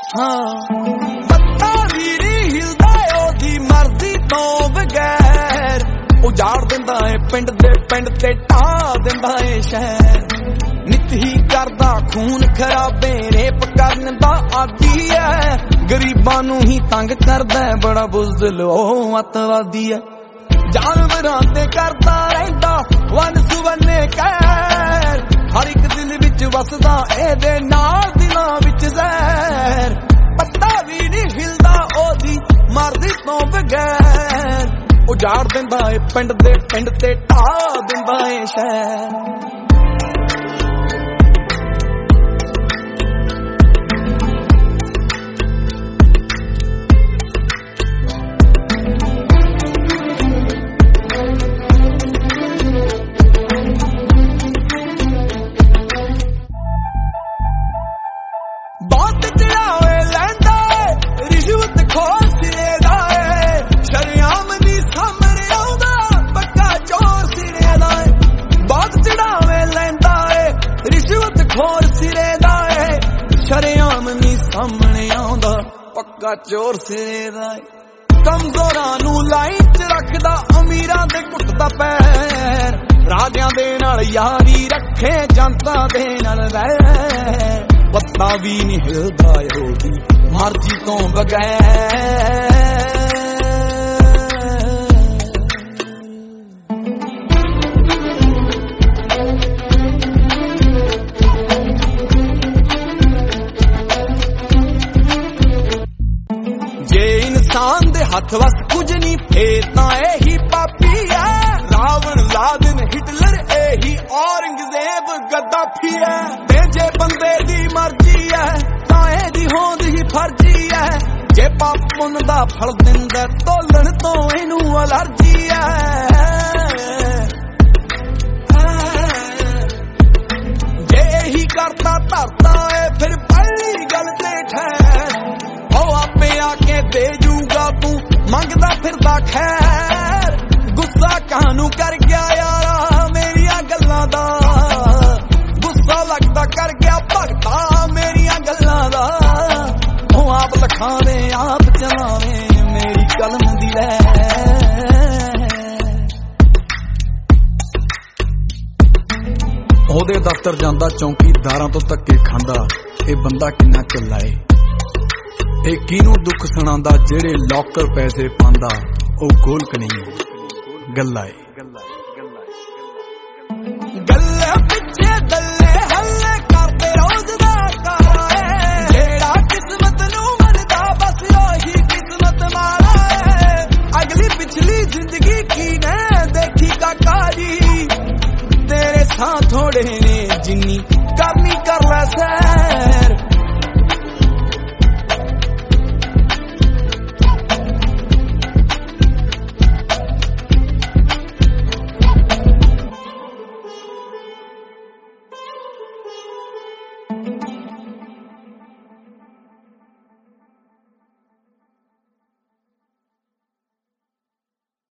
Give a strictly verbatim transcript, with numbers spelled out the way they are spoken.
हाँ पत्ता भी नहीं हिलदा ओदी मर्जी तो बगैर उजाड़ दिंदा है पिंड दे पिंड ते ढा दिंदा है शहर नित ही करदा खून खराबे रेप करन दा आदी है गरीबां नूं ही तंग करदा है बड़ा बुज़दिल ओ अतवादी है जानवरां ते करदा रहिंदा वन सुवन्ने कहर हर एक दिल विच वसदा एदे नाल दिलां विच ज़हर पत्ता भी नहीं हिलदा ओदी मर्जी तो बगैर उजाड़ दिंदा है पिंड दे पिंड ते ढा दिंदा है शहर बहुत चढ़ावे लैंदा है रिश्वत खोर सिरे दा है शरेआम दी सामने आउंदा पक्का चोर सिरे दा है बहुत चढ़ावे लैंदा है रिश्वत खोर सिरे दा है शरेआम दी सामने आउंदा पक्का चोर सिरे दा है कमजोरां नूं लाइन च रखदा अमीरां दे घुटदा पैर राजियां दे नाल यारी रखे जनता दे नाल वैर पत्ता भी नहीं हिलदा ओदी मर्जी तो बगैर जे इंसान दे हथ वस कुछ नहीं फेर तां एही पापी है रावण लादेन हिटलर एही औरंगजेब गद्दाफी है ते जे बंदे दी मर्जी है तां एदी होंद ही फर्जी है जे पाप पुन दा फल दिंदा तोलन तो इनू अलर्जी है जे ही करता धरता है फिर पहली गल ते ठहर ओ आपे आके दे जूगा तू मंगदा फिरदा खैर गुस्सा कानू कर गया यारा मेरिया गल्लां दा गुस्सा लगदा कर गया भगता मेरिया गल्लां दा ओ आप लखावे आप चलावे मेरी कलम दी लहर ओहदे दफ्तर जांदा चौकीदारां तो धक्के खांदा ए बंदा किन्ना चला ए ते किनू दुख सुणांदा जेड़े लॉकर पैसे पांदा ओ गोलक नहीं गल्ला गल्ला पिछे दल्ले हल्ले करते रोज दा कारा है जेड़ा किस्मत नू मनदा बस ओही किस्मत मारा है अगली पिछली जिंदगी की ने देखी काकारी तेरे साथ थोड़े ने जिन्नी करनी कर ले